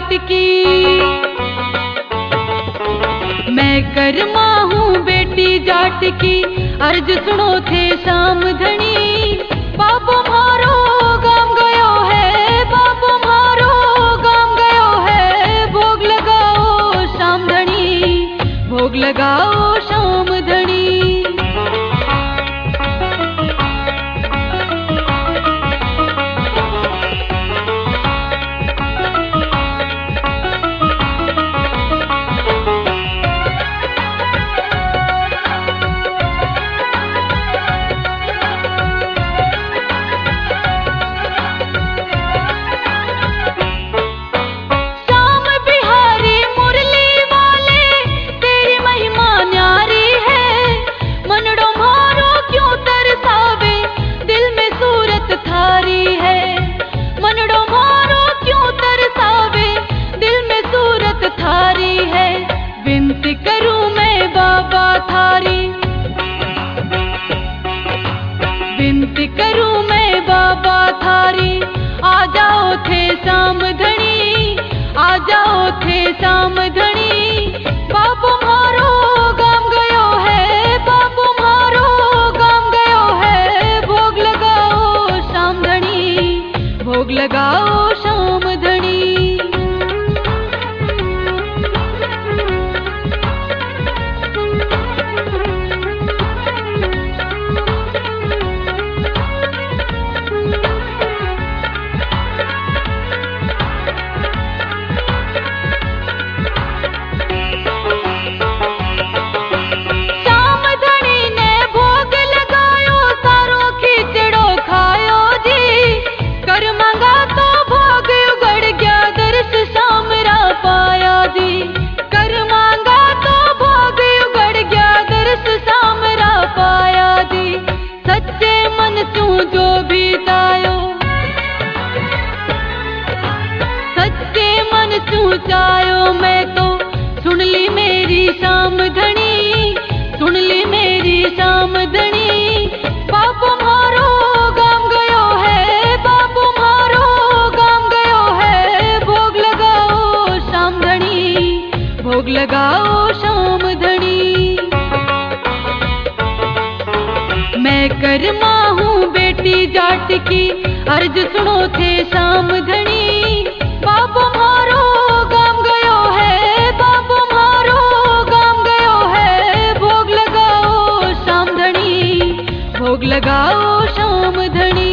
जाट की। मैं कर्मा हूँ बेटी जाट की, अर्ज सुनो थे शाम धनी। बाबू मारो गाम गयो है, बाबू मारो गाम गयो है। भोग लगाओ शाम धनी, भोग लगाओ शाम धनी। विनती करूं मैं बाबा थारी, आ जाओ थे शाम धनी, आ जाओ थे शाम धनी। बाबू मारो गाम गयो है, बाबू मारो गाम गयो है। भोग लगाओ शाम धनी, भोग लगाओ शाम धनी। चायो मैं तो सुन ली मेरी शाम धनी, सुन ली मेरी शाम धनी। बाबू मारो गाम गयो है, बाबू मारो गाम गयो है। भोग लगाओ शाम धनी, भोग लगाओ शाम धनी। मैं कर्मा हूँ बेटी जाट की, अर्ज सुनो थे शाम धनी। बाबू मारो गाम गयो है, बाबू मारो गाम गयो है। भोग लगाओ शाम धनी, भोग लगाओ शाम धनी।